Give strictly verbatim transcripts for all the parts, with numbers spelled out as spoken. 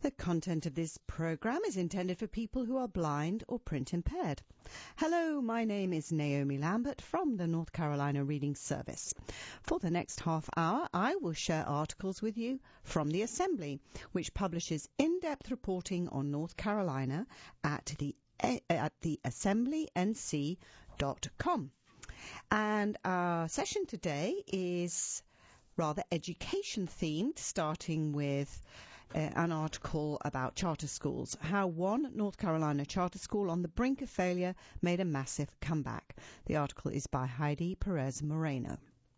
The content of this program is intended for people who are blind or print impaired. Hello, my name is Naomi Lambert from the North Carolina Reading Service. For the next half hour, I will share articles with you from the Assembly, which publishes in-depth reporting on North Carolina at the at the assembly n c dot com. And our session today is rather education themed, starting with uh, an article about charter schools, how one North Carolina charter school on the brink of failure made a massive comeback. The article is by Heidi Perez Moreno.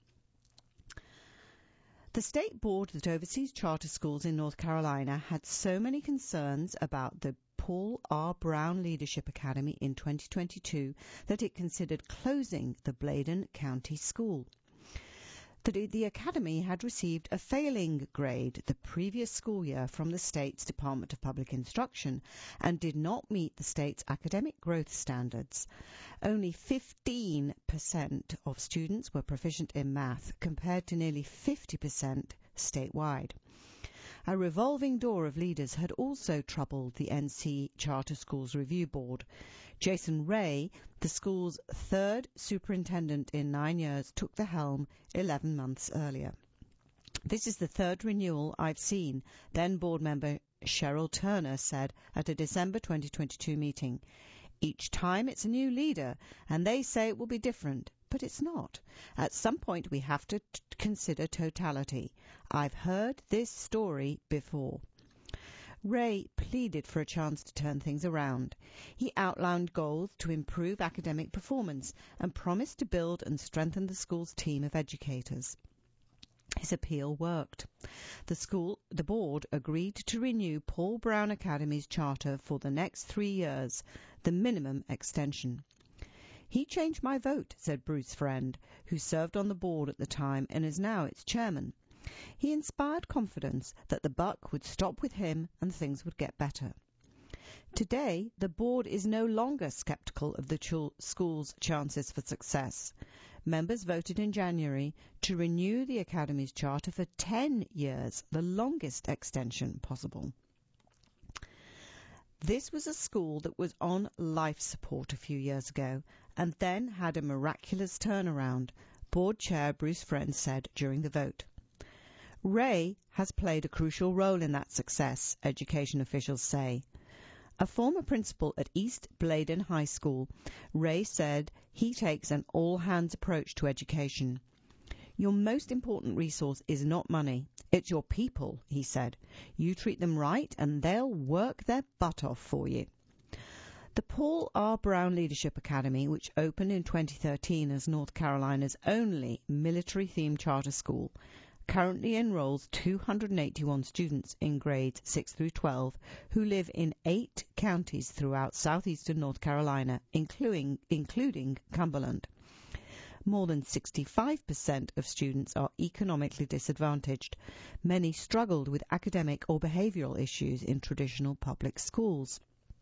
The state board that oversees charter schools in North Carolina had so many concerns about the Paul R. Brown Leadership Academy in twenty twenty-two that it considered closing the Bladen County School. The, the academy had received a failing grade the previous school year from the state's Department of Public Instruction and did not meet the state's academic growth standards. Only fifteen percent of students were proficient in math compared to nearly fifty percent statewide. A revolving door of leaders had also troubled the N C Charter Schools Review Board. Jason Ray, the school's third superintendent in nine years, took the helm eleven months earlier. This is the third renewal I've seen, then board member Cheryl Turner said at a December twenty twenty-two meeting. Each time it's a new leader, and they say it will be different. But it's not. At some point we have to t- consider totality. I've heard this story before. Ray pleaded for a chance to turn things around. He outlined goals to improve academic performance and promised to build and strengthen the school's team of educators. His appeal worked. The school, the board agreed to renew Paul Brown Academy's charter for the next three years, the minimum extension. He changed my vote, said Bruce Friend, who served on the board at the time and is now its chairman. He inspired confidence that the buck would stop with him and things would get better. Today, the board is no longer skeptical of the ch- school's chances for success. Members voted in January to renew the Academy's charter for ten years, the longest extension possible. This was a school that was on life support a few years ago and then had a miraculous turnaround, board chair Bruce Friend said during the vote. Ray has played a crucial role in that success, education officials say. A former principal at East Bladen High School, Ray said he takes an all-hands approach to education. Your most important resource is not money. It's your people, he said. You treat them right and they'll work their butt off for you. The Paul R. Brown Leadership Academy, which opened in twenty thirteen as North Carolina's only military-themed charter school, currently enrolls two hundred eighty-one students in grades six through twelve who live in eight counties throughout southeastern North Carolina, including, including Cumberland. More than sixty-five percent of students are economically disadvantaged. Many struggled with academic or behavioral issues in traditional public schools.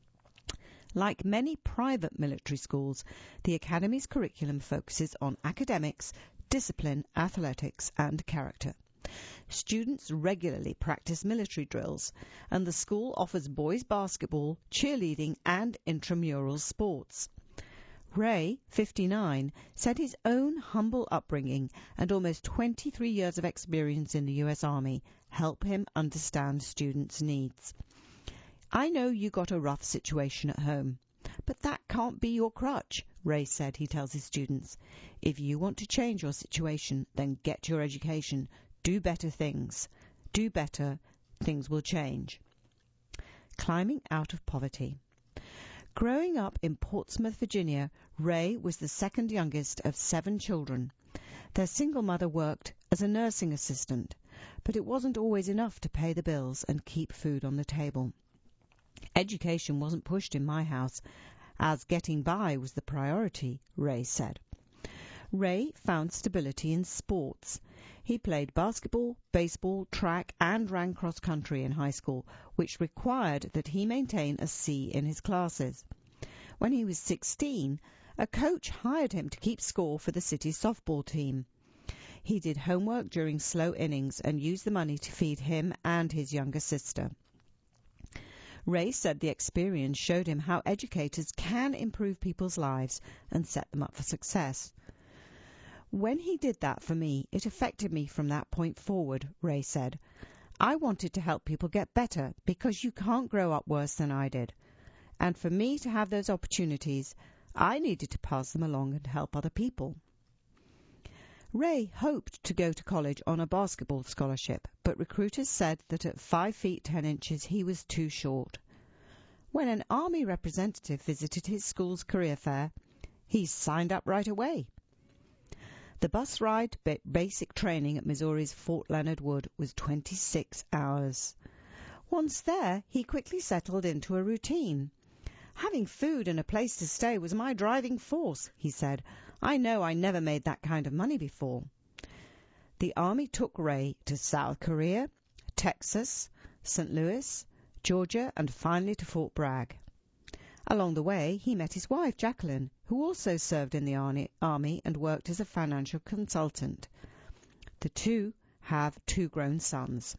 Like many private military schools, the Academy's curriculum focuses on academics, discipline, athletics, and character. Students regularly practice military drills, and the school offers boys basketball, cheerleading, and intramural sports. Ray, fifty-nine, said his own humble upbringing and almost twenty-three years of experience in the U S Army help him understand students' needs. I know you got a rough situation at home, but that can't be your crutch, Ray said he tells his students. If you want to change your situation, then get your education. Do better things. Do better, things will change. Climbing out of poverty. Growing up in Portsmouth, Virginia, Ray was the second youngest of seven children. Their single mother worked as a nursing assistant, but it wasn't always enough to pay the bills and keep food on the table. Education wasn't pushed in my house, as getting by was the priority, Ray said. Ray found stability in sports. He played basketball, baseball, track, and ran cross-country in high school, which required that he maintain a C in his classes. When he was sixteen, a coach hired him to keep score for the city's softball team. He did homework during slow innings and used the money to feed him and his younger sister. Ray said the experience showed him how educators can improve people's lives and set them up for success. When he did that for me, it affected me from that point forward, Ray said. I wanted to help people get better because you can't grow up worse than I did. And for me to have those opportunities, I needed to pass them along and help other people. Ray hoped to go to college on a basketball scholarship, but recruiters said that at five feet ten inches he was too short. When an Army representative visited his school's career fair, he signed up right away. The bus ride ba- basic training at Missouri's Fort Leonard Wood was twenty-six hours. Once there, he quickly settled into a routine. Having food and a place to stay was my driving force, he said. I know I never made that kind of money before. The Army took Ray to South Korea, Texas, Saint Louis, Georgia, and finally to Fort Bragg. Along the way, he met his wife, Jacqueline, who also served in the Army and worked as a financial consultant. The two have two grown sons.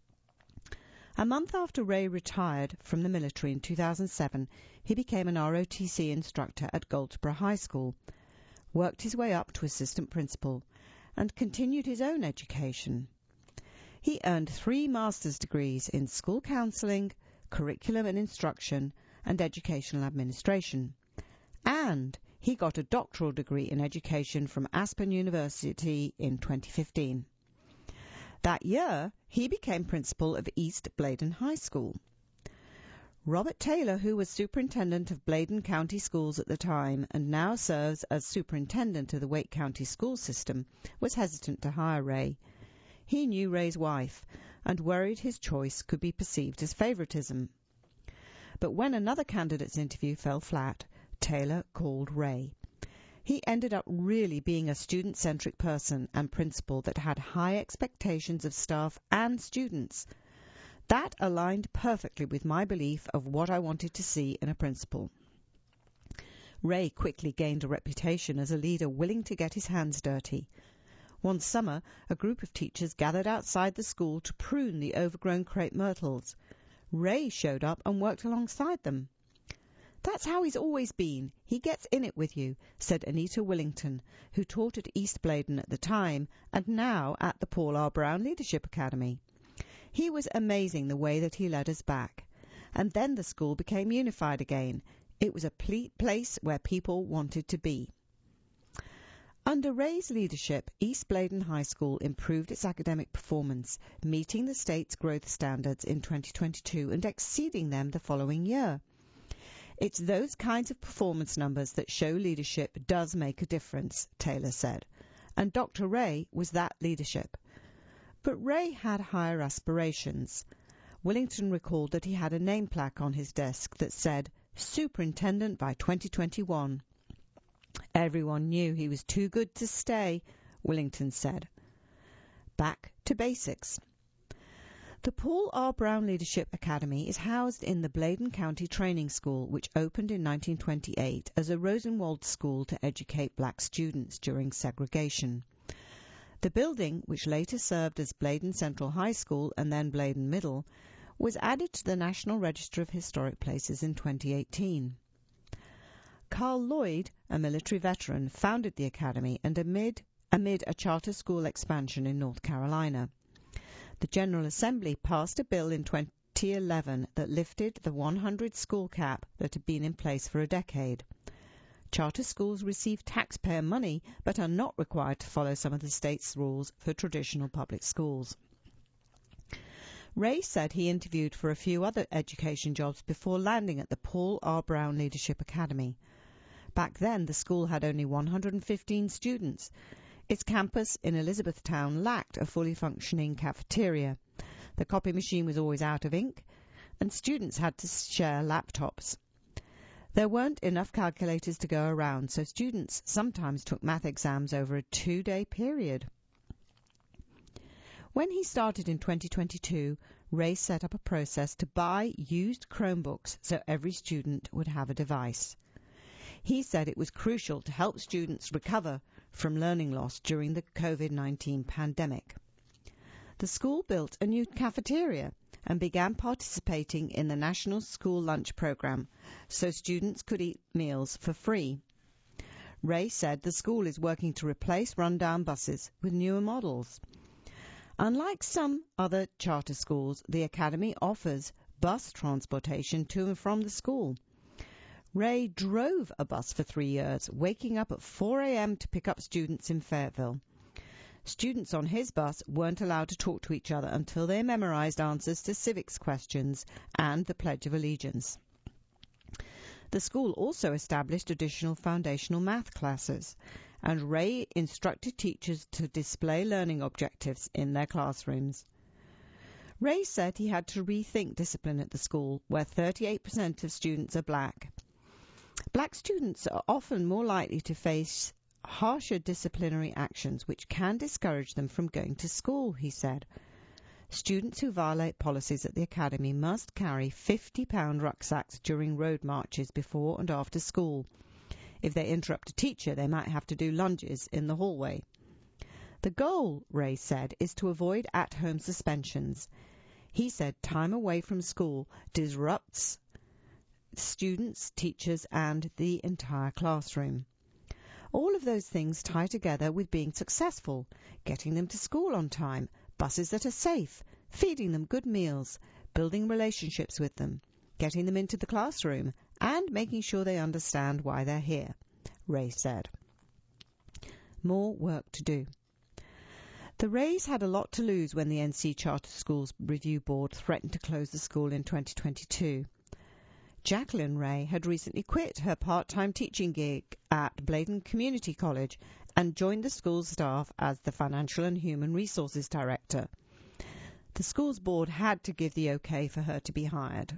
A month after Ray retired from the military in two thousand seven, he became an R O T C instructor at Goldsboro High School, worked his way up to assistant principal, and continued his own education. He earned three master's degrees in school counseling, curriculum and instruction, and educational administration. And he got a doctoral degree in education from Aspen University in twenty fifteen. That year, he became principal of East Bladen High School. Robert Taylor, who was superintendent of Bladen County Schools at the time and now serves as superintendent of the Wake County school system, was hesitant to hire Ray. He knew Ray's wife and worried his choice could be perceived as favoritism. But when another candidate's interview fell flat, Taylor called Ray. He ended up really being a student-centric person and principal that had high expectations of staff and students. That aligned perfectly with my belief of what I wanted to see in a principal. Ray quickly gained a reputation as a leader willing to get his hands dirty. One summer, a group of teachers gathered outside the school to prune the overgrown crepe myrtles. Ray showed up and worked alongside them. That's how he's always been. He gets in it with you, said Anita Willington, who taught at East Bladen at the time and now at the Paul R. Brown Leadership Academy. He was amazing the way that he led us back. And then the school became unified again. It was a ple- place where people wanted to be. Under Ray's leadership, East Bladen High School improved its academic performance, meeting the state's growth standards in twenty twenty-two and exceeding them the following year. It's those kinds of performance numbers that show leadership does make a difference, Taylor said. And Doctor Ray was that leadership. But Ray had higher aspirations. Willington recalled that he had a name plaque on his desk that said, Superintendent by twenty twenty-one. Everyone knew he was too good to stay, Willington said. Back to basics. The Paul R. Brown Leadership Academy is housed in the Bladen County Training School, which opened in nineteen twenty-eight as a Rosenwald school to educate black students during segregation. The building, which later served as Bladen Central High School and then Bladen Middle, was added to the National Register of Historic Places in twenty eighteen. Carl Lloyd, a military veteran, founded the academy and amid, amid a charter school expansion in North Carolina. The General Assembly passed a bill in twenty eleven that lifted the one hundred school cap that had been in place for a decade. Charter schools receive taxpayer money but are not required to follow some of the state's rules for traditional public schools. Ray said he interviewed for a few other education jobs before landing at the Paul R. Brown Leadership Academy. Back then, the school had only one hundred fifteen students. Its campus in Elizabethtown lacked a fully functioning cafeteria. The copy machine was always out of ink, and students had to share laptops. There weren't enough calculators to go around, so students sometimes took math exams over a two-day period. When he started in twenty twenty-two, Ray set up a process to buy used Chromebooks so every student would have a device. He said it was crucial to help students recover from learning loss during the COVID nineteen pandemic. The school built a new cafeteria, and began participating in the National School Lunch Program so students could eat meals for free. Ray said the school is working to replace rundown buses with newer models. Unlike some other charter schools, the Academy offers bus transportation to and from the school. Ray drove a bus for three years, waking up at four a.m. to pick up students in Fayetteville. Students on his bus weren't allowed to talk to each other until they memorized answers to civics questions and the Pledge of Allegiance. The school also established additional foundational math classes, and Ray instructed teachers to display learning objectives in their classrooms. Ray said he had to rethink discipline at the school, where thirty-eight percent of students are black. Black students are often more likely to face harsher disciplinary actions, which can discourage them from going to school, he said. Students who violate policies at the Academy must carry fifty-pound rucksacks during road marches before and after school. If they interrupt a teacher, they might have to do lunges in the hallway. The goal, Ray said, is to avoid at-home suspensions. He said time away from school disrupts students, teachers, and the entire classroom. All of those things tie together with being successful, getting them to school on time, buses that are safe, feeding them good meals, building relationships with them, getting them into the classroom, and making sure they understand why they're here, Ray said. More work to do. The Rays had a lot to lose when the N C Charter Schools Review Board threatened to close the school in twenty twenty-two. Jacqueline Ray had recently quit her part-time teaching gig at Bladen Community College and joined the school's staff as the Financial and Human Resources Director. The school's board had to give the okay for her to be hired.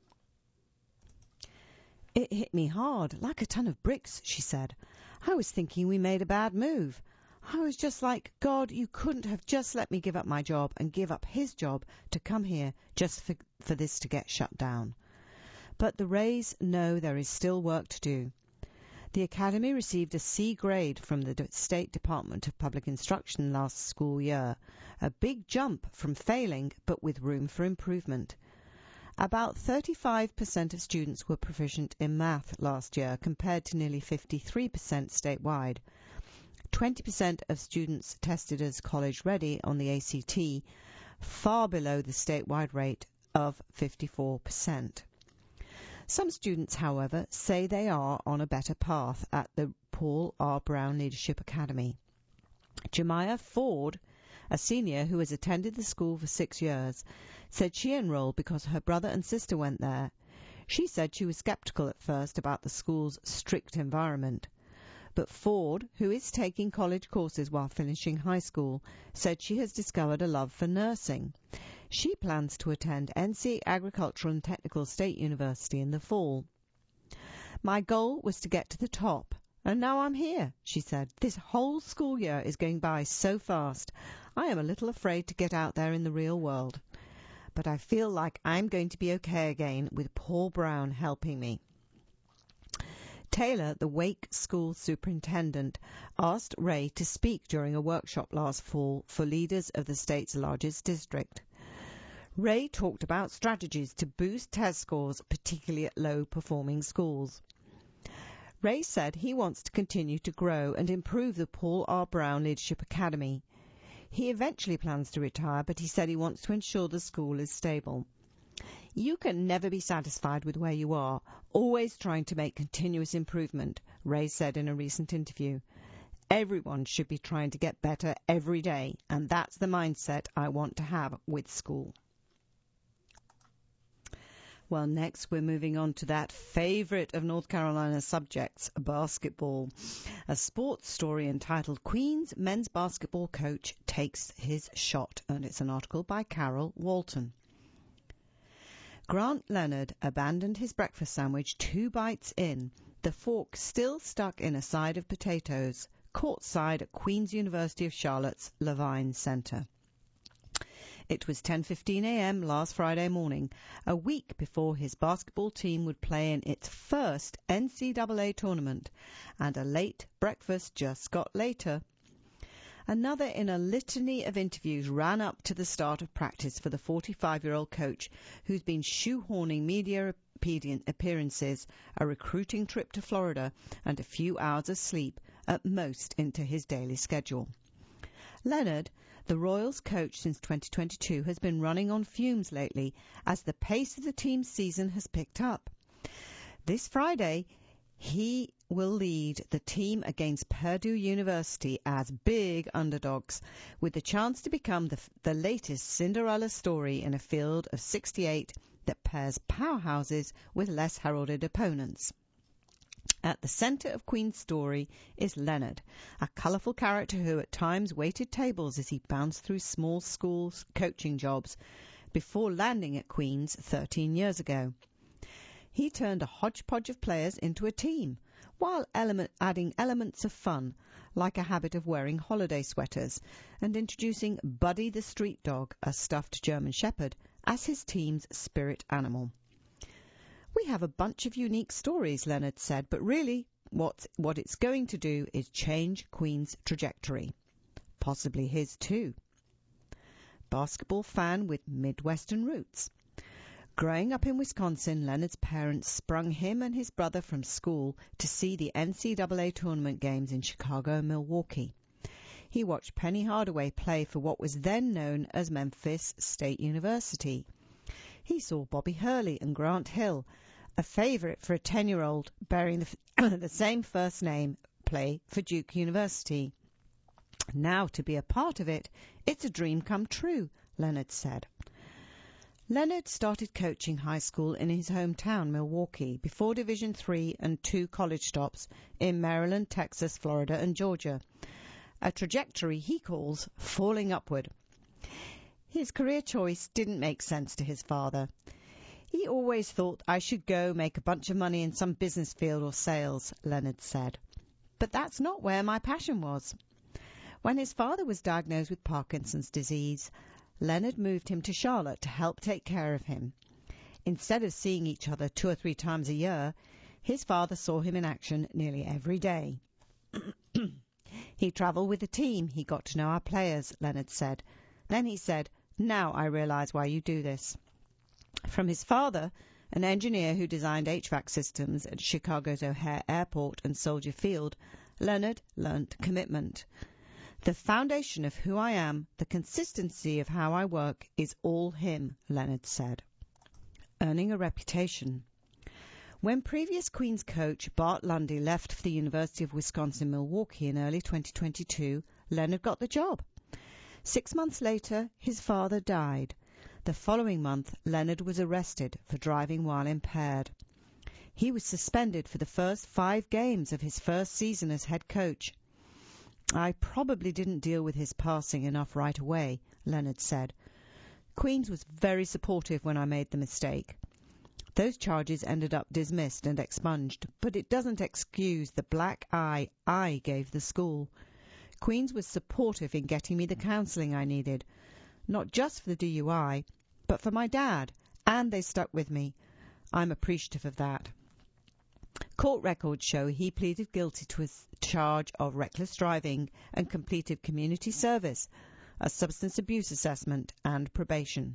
It hit me hard, like a ton of bricks, she said. I was thinking we made a bad move. I was just like, God, you couldn't have just let me give up my job and give up his job to come here just for, for this to get shut down. But the Rays know there is still work to do. The Academy received a C grade from the State Department of Public Instruction last school year, a big jump from failing, but with room for improvement. About thirty-five percent of students were proficient in math last year, compared to nearly fifty-three percent statewide. twenty percent of students tested as college-ready on the A C T, far below the statewide rate of fifty-four percent. Some students, however, say they are on a better path at the Paul R. Brown Leadership Academy. Jemiah Ford, a senior who has attended the school for six years, said she enrolled because her brother and sister went there. She said she was skeptical at first about the school's strict environment. But Ford, who is taking college courses while finishing high school, said she has discovered a love for nursing. She plans to attend N C Agricultural and Technical State University in the fall. My goal was to get to the top, and now I'm here, she said. This whole school year is going by so fast. I am a little afraid to get out there in the real world. But I feel like I'm going to be okay again with Paul Brown helping me. Taylor, the Wake School superintendent, asked Ray to speak during a workshop last fall for leaders of the state's largest district. Ray talked about strategies to boost test scores, particularly at low-performing schools. Ray said he wants to continue to grow and improve the Paul R. Brown Leadership Academy. He eventually plans to retire, but he said he wants to ensure the school is stable. You can never be satisfied with where you are, always trying to make continuous improvement, Ray said in a recent interview. Everyone should be trying to get better every day, and that's the mindset I want to have with school. Well, next we're moving on to that favorite of North Carolina's subjects, basketball. A sports story entitled Queens Men's Basketball Coach Takes His Shot, and it's an article by Carol Walton. Grant Leonard abandoned his breakfast sandwich two bites in, the fork still stuck in a side of potatoes, courtside at Queen's University of Charlotte's Levine Center. It was ten fifteen a.m. last Friday morning, a week before his basketball team would play in its first N C double A tournament, and a late breakfast just got later. Another in a litany of interviews ran up to the start of practice for the forty-five-year-old coach who's been shoehorning media appearances, a recruiting trip to Florida, and a few hours of sleep at most into his daily schedule. Leonard, the Royals coach since twenty twenty-two, has been running on fumes lately as the pace of the team's season has picked up. This Friday, he will lead the team against Purdue University as big underdogs, with the chance to become the, the latest Cinderella story in a field of sixty-eight that pairs powerhouses with less heralded opponents. At the centre of Queen's story is Leonard, a colourful character who at times waited tables as he bounced through small school coaching jobs before landing at Queen's thirteen years ago. He turned a hodgepodge of players into a team, while element, adding elements of fun, like a habit of wearing holiday sweaters, and introducing Buddy the Street Dog, a stuffed German Shepherd, as his team's spirit animal. "We have a bunch of unique stories," Leonard said, "but really what, what it's going to do is change Queen's trajectory. Possibly his too." Basketball fan with Midwestern roots. Growing up in Wisconsin, Leonard's parents sprung him and his brother from school to see the N C double A tournament games in Chicago and Milwaukee. He watched Penny Hardaway play for what was then known as Memphis State University. He saw Bobby Hurley and Grant Hill, a favorite for a ten-year-old bearing the, the same first name, play for Duke University. "Now to be a part of it, it's a dream come true," Leonard said. Leonard started coaching high school in his hometown, Milwaukee, before Division three and two college stops in Maryland, Texas, Florida, and Georgia, a trajectory he calls falling upward. His career choice didn't make sense to his father. "He always thought I should go make a bunch of money in some business field or sales," Leonard said. "But that's not where my passion was." When his father was diagnosed with Parkinson's disease, Leonard moved him to Charlotte to help take care of him. Instead of seeing each other two or three times a year, his father saw him in action nearly every day. "He travelled with the team. He got to know our players," Leonard said. Then he said, "Now I realise why you do this." From his father, an engineer who designed H V A C systems at Chicago's O'Hare Airport and Soldier Field, Leonard learnt commitment. "The foundation of who I am, the consistency of how I work, is all him," Leonard said. Earning a reputation. When previous Queen's coach Bart Lundy left for the University of Wisconsin-Milwaukee in early twenty twenty-two, Leonard got the job. Six months later, his father died. The following month, Leonard was arrested for driving while impaired. He was suspended for the first five games of his first season as head coach. "I probably didn't deal with his passing enough right away," Leonard said. "Queen's was very supportive when I made the mistake. Those charges ended up dismissed and expunged, but it doesn't excuse the black eye I gave the school. Queen's was supportive in getting me the counselling I needed, not just for the D U I, but for my dad, and they stuck with me. I'm appreciative of that." Court records show he pleaded guilty to a charge of reckless driving and completed community service, a substance abuse assessment, and probation.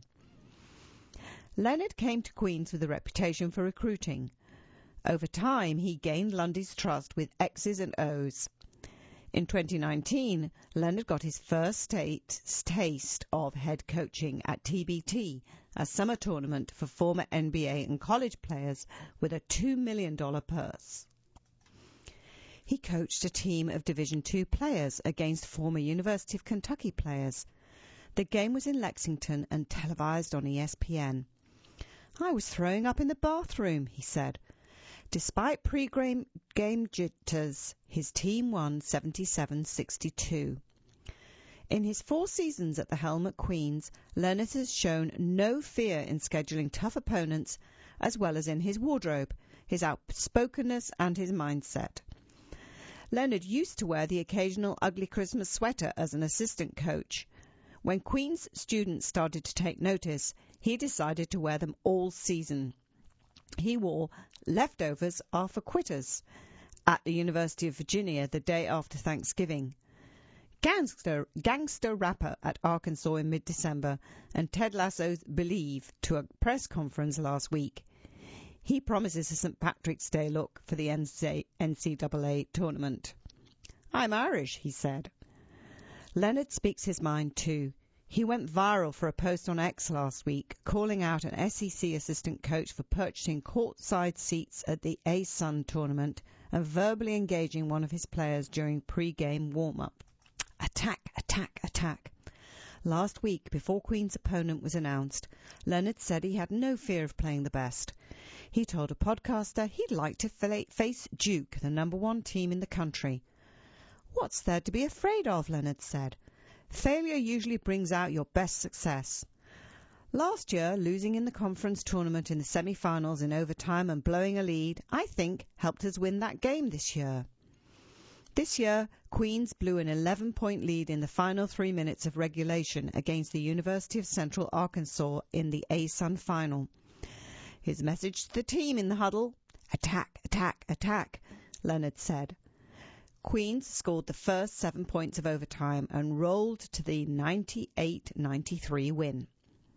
Leonard came to Queen's with a reputation for recruiting. Over time, he gained Lundy's trust with X's and O's. In twenty nineteen, Leonard got his first state taste of head coaching at T B T, a summer tournament for former N B A and college players with a two million dollars purse. He coached a team of Division two players against former University of Kentucky players. The game was in Lexington and televised on E S P N. "I was throwing up in the bathroom," he said. Despite pre-game game jitters, his team won seventy-seven sixty-two. In his four seasons at the helm at Queen's, Leonard has shown no fear in scheduling tough opponents, as well as in his wardrobe, his outspokenness and his mindset. Leonard used to wear the occasional ugly Christmas sweater as an assistant coach. When Queen's students started to take notice, he decided to wear them all season. He wore "Leftovers are for quitters" at the University of Virginia the day after Thanksgiving. gangster, gangster rapper at Arkansas in mid-December, and Ted Lasso's Believe to a press conference last week. He promises a Saint Patrick's Day look for the N C double A tournament. "I'm Irish," he said. Leonard speaks his mind too. He went viral for a post on X last week, calling out an S E C assistant coach for purchasing courtside seats at the A-Sun tournament and verbally engaging one of his players during pre-game warm-up. Attack, attack, attack. Last week, before Queen's opponent was announced, Leonard said he had no fear of playing the best. He told a podcaster he'd like to face Duke, the number one team in the country. "What's there to be afraid of?" Leonard said. "Failure usually brings out your best success." Last year, losing in the conference tournament in the semi-finals in overtime and blowing a lead, I think, helped us win that game this year. This year, Queens blew an eleven-point lead in the final three minutes of regulation against the University of Central Arkansas in the A-Sun final. His message to the team in the huddle: "Attack, attack, attack," Leonard said. Queens scored the first seven points of overtime and rolled to the ninety-eight ninety-three win.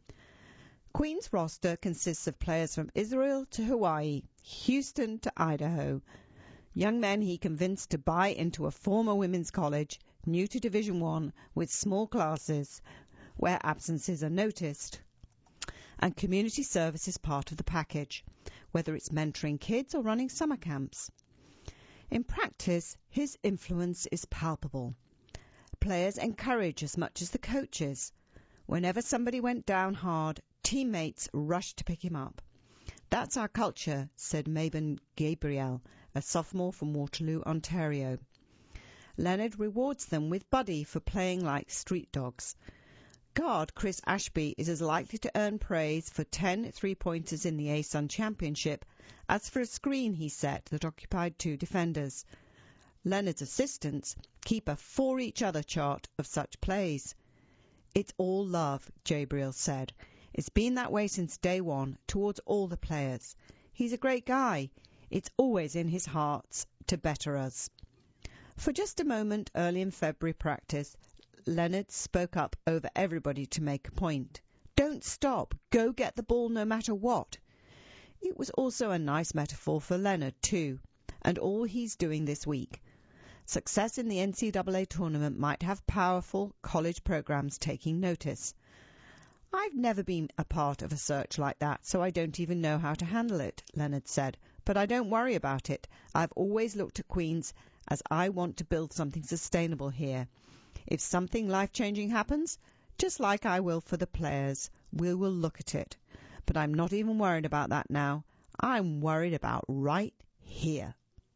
Queens' roster consists of players from Israel to Hawaii, Houston to Idaho. Young men he convinced to buy into a former women's college, new to Division One, with small classes, where absences are noticed. And community service is part of the package, whether it's mentoring kids or running summer camps. In practice, his influence is palpable. Players encourage as much as the coaches. Whenever somebody went down hard, teammates rushed to pick him up. "That's our culture," said Mabon Gabriel, a sophomore from Waterloo, Ontario. Leonard rewards them with Buddy for playing like street dogs. Guard Chris Ashby is as likely to earn praise for ten three-pointers in the A-Sun Championship as for a screen he set that occupied two defenders. Leonard's assistants keep a for-each-other chart of such plays. "It's all love," Gabriel said. "It's been that way since day one, towards all the players. He's a great guy. It's always in his heart to better us." For just a moment early in February practice, Leonard spoke up over everybody to make a point. "Don't stop. Go get the ball no matter what." It was also a nice metaphor for Leonard, too, and all he's doing this week. Success in the N C double A tournament might have powerful college programs taking notice. "I've never been a part of a search like that, so I don't even know how to handle it," Leonard said. "But I don't worry about it. I've always looked at Queens as I want to build something sustainable here. If something life-changing happens, just like I will for the players, we will look at it. But I'm not even worried about that now. I'm worried about right here."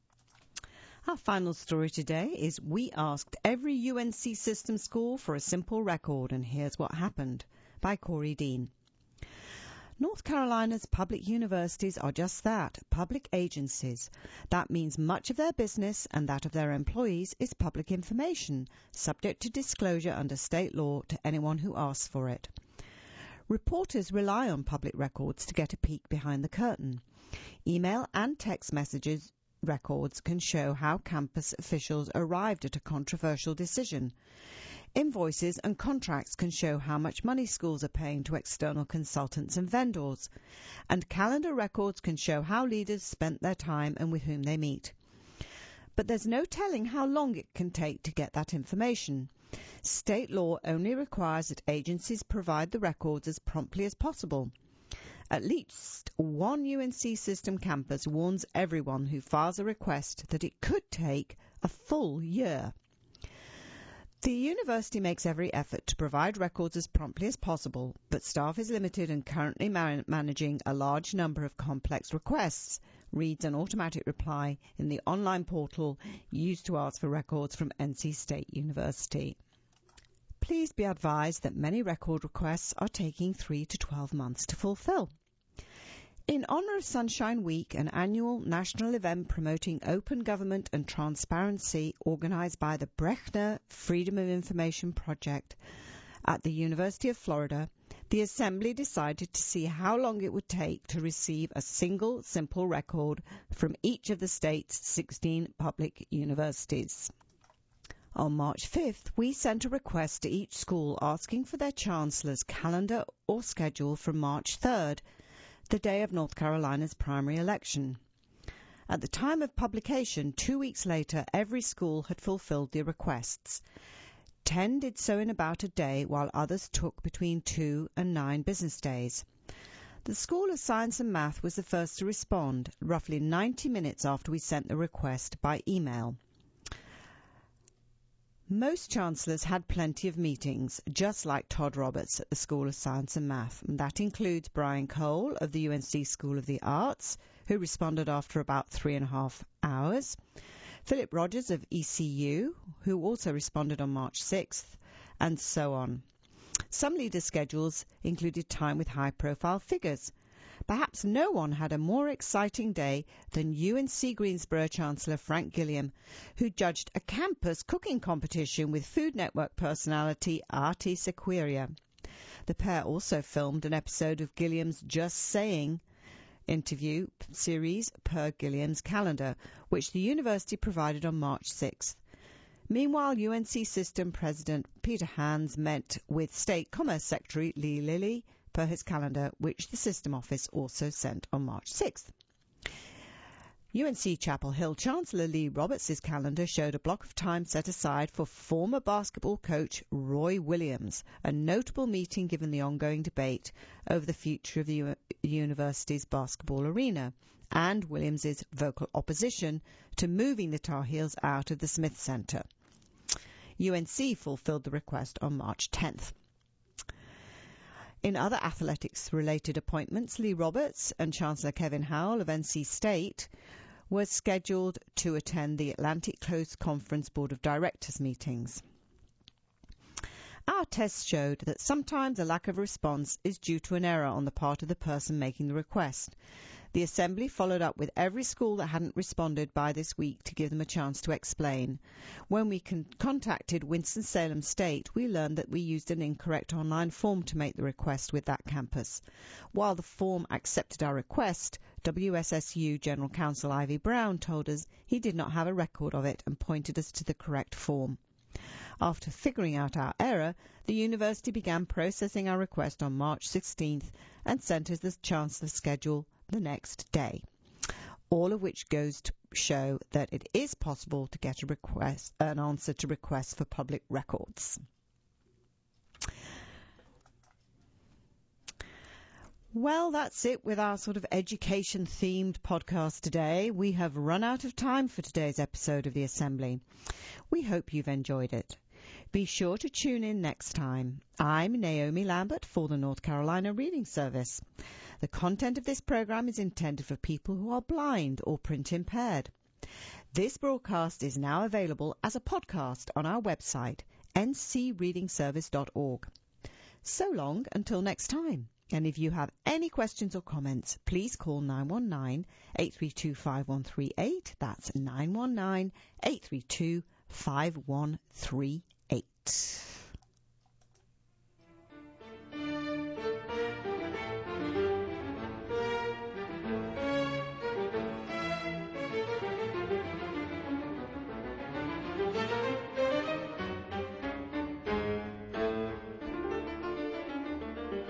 Our final story today is we asked every U N C system school for a simple record, and here's what happened, by Corey Dean. North Carolina's public universities are just that, public agencies. That means much of their business and that of their employees is public information, subject to disclosure under state law to anyone who asks for it. Reporters rely on public records to get a peek behind the curtain. Email and text messages records can show how campus officials arrived at a controversial decision. Invoices and contracts can show how much money schools are paying to external consultants and vendors. And calendar records can show how leaders spent their time and with whom they meet. But there's no telling how long it can take to get that information. State law only requires that agencies provide the records as promptly as possible. At least one U N C system campus warns everyone who files a request that it could take a full year. The university makes every effort to provide records as promptly as possible, but staff is limited and currently man- managing a large number of complex requests, reads an automatic reply in the online portal used to ask for records from N C State University. Please be advised that many record requests are taking three to twelve months to fulfill. In honor of Sunshine Week, an annual national event promoting open government and transparency organized by the Brechner Freedom of Information Project at the University of Florida, the Assembly decided to see how long it would take to receive a single, simple record from each of the state's sixteen public universities. On March fifth, we sent a request to each school asking for their chancellor's calendar or schedule for March third, the day of North Carolina's primary election. At the time of publication, two weeks later, every school had fulfilled the requests. Ten did so in about a day, while others took between two and nine business days. The School of Science and Math was the first to respond, roughly ninety minutes after we sent the request by email. Most chancellors had plenty of meetings, just like Todd Roberts at the School of Science and Math. And that includes Brian Cole of the U N C School of the Arts, who responded after about three and a half hours. Philip Rogers of E C U, who also responded on March sixth, and so on. Some leaders' schedules included time with high-profile figures. Perhaps no one had a more exciting day than U N C Greensboro Chancellor Frank Gilliam, who judged a campus cooking competition with Food Network personality Artie Sequeira. The pair also filmed an episode of Gilliam's Just Saying interview series per Gilliam's calendar, which the university provided on March sixth. Meanwhile, U N C System President Peter Hans met with State Commerce Secretary Lee Lilly per his calendar, which the system office also sent on March sixth. U N C Chapel Hill Chancellor Lee Roberts' calendar showed a block of time set aside for former basketball coach Roy Williams, a notable meeting given the ongoing debate over the future of the U- university's basketball arena and Williams' vocal opposition to moving the Tar Heels out of the Smith Center. U N C fulfilled the request on March tenth. In other athletics-related appointments, Lee Roberts and Chancellor Kevin Howell of N C State were scheduled to attend the Atlantic Coast Conference Board of Directors meetings. Our tests showed that sometimes a lack of response is due to an error on the part of the person making the request. The Assembly followed up with every school that hadn't responded by this week to give them a chance to explain. When we con- contacted Winston-Salem State, we learned that we used an incorrect online form to make the request with that campus. While the form accepted our request, W S S U General Counsel Ivy Brown told us he did not have a record of it and pointed us to the correct form. After figuring out our error, the university began processing our request on March sixteenth and sent us the Chancellor's schedule the next day, all of which goes to show that it is possible to get a request, an answer to requests for public records. Well, that's it with our sort of education-themed podcast today. We have run out of time for today's episode of the Assembly. We hope you've enjoyed it. Be sure to tune in next time. I'm Naomi Lambert for the North Carolina Reading Service. The content of this program is intended for people who are blind or print impaired. This broadcast is now available as a podcast on our website, n c reading service dot org. So long until next time. And if you have any questions or comments, please call nine one nine, eight three two, five one three eight. That's nine one nine, eight three two, five one three eight.